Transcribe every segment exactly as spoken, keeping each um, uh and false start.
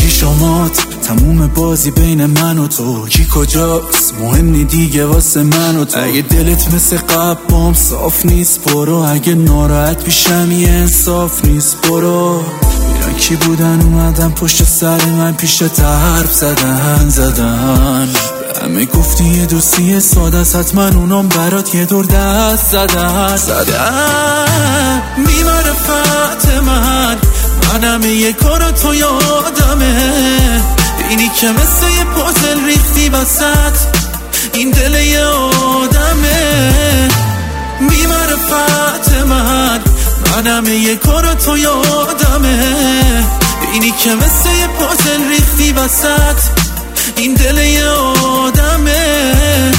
شمات تموم بازی بین من و تو، کی کجاست مهم نی دیگه واسه من و تو. اگه دلت مثل قبل بام صاف نیست برو، اگه ناراحت پیشم یه انصاف نیست برو. اینا کی بودن اومدن پشت سر من پیش تا حرف زدن زدن همه گفتی یه دوستی ساده است، حتما اونام برات یه دور دست زدن زدن بی معرفت من منم یه کار تو یادمه، اینی که مثل یه پازل ریختی وسط این دل یه آدمه. بی معرفت من منم یه کار تو یادمه، اینی که مثل یه پازل ریختی وسط این دل یه آدمه.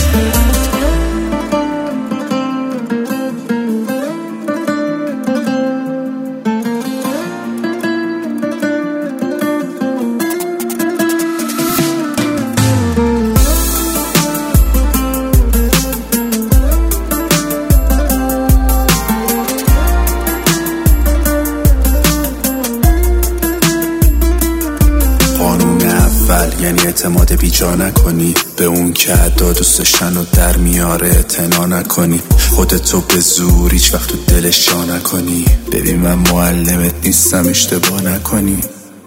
یعنی اعتماد بیجا نکنی به اون که عدا دوست داشتن و در میاره، اعتنا نکنی خودتو به زور هیچ وقت تو دلش جا نکنی. ببین من معلمت نیستم اشتباه نکنی.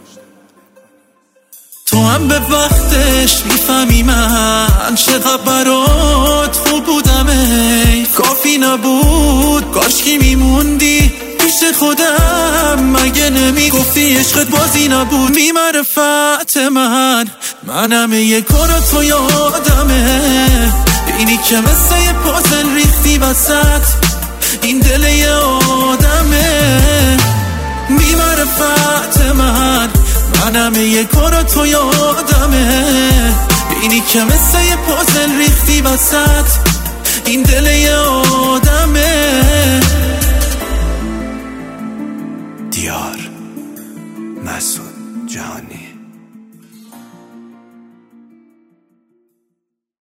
تو هم به وقتش میفهمی من چقدر برات خوب بودم، ای کافی نبود کاشکی میموندی پیش خودم، مگه نمیگفتی عشقت بازی نبود. بی معرفت من منم یه کار تو یادمه، اینی که مثل یه پازل ریختی وسط این دل یه آدمه. بی معرفت من منم یه کار تو یادمه، اینی که مثل یه پازل ریختی وسط این دل یه آدمه. دیار مسعود جهانی.